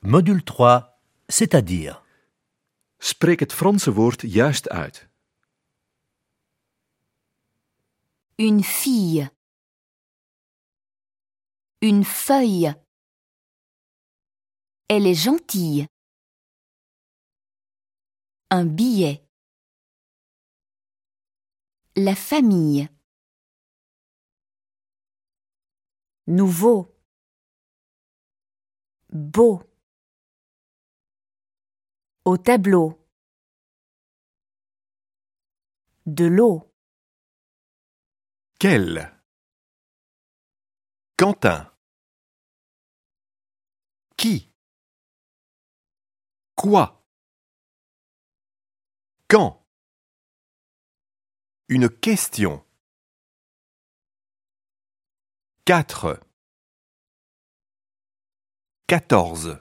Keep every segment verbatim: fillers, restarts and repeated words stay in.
Module trois, c'est-à-dire. Spreek het Franse woord juist uit. Une fille. Une feuille. Elle est gentille. Un billet. La famille. Nouveau. Beau. Au tableau. De l'eau. Quel? Quentin. Qui? Quoi? Quand? Une question. Quatre. Quatorze.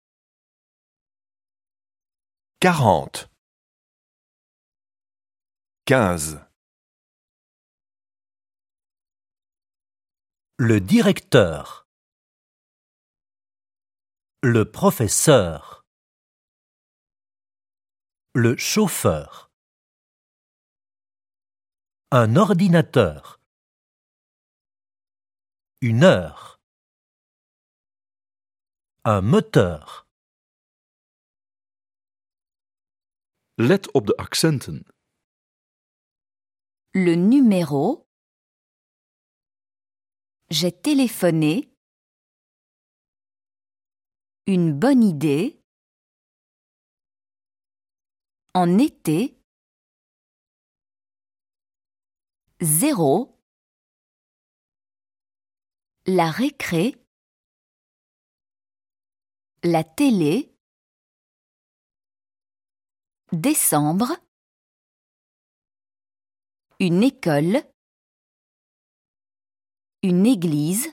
Quarante. Quinze. Le directeur. Le professeur. Le chauffeur. Un ordinateur. Une heure. Un moteur. Let op de accenten. Le numéro. J'ai téléphoné. Une bonne idée. En été. Zéro. La récré. La télé. Décembre. Une école. Une église.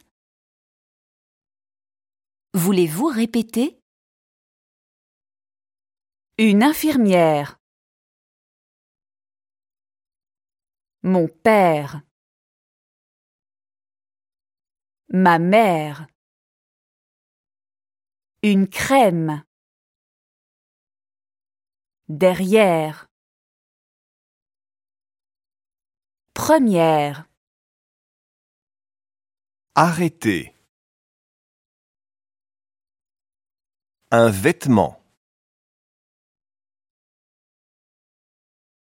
Voulez-vous répéter? Une infirmière. Mon père. Ma mère. Une crème. Derrière. Première. Arrêtez. Un vêtement.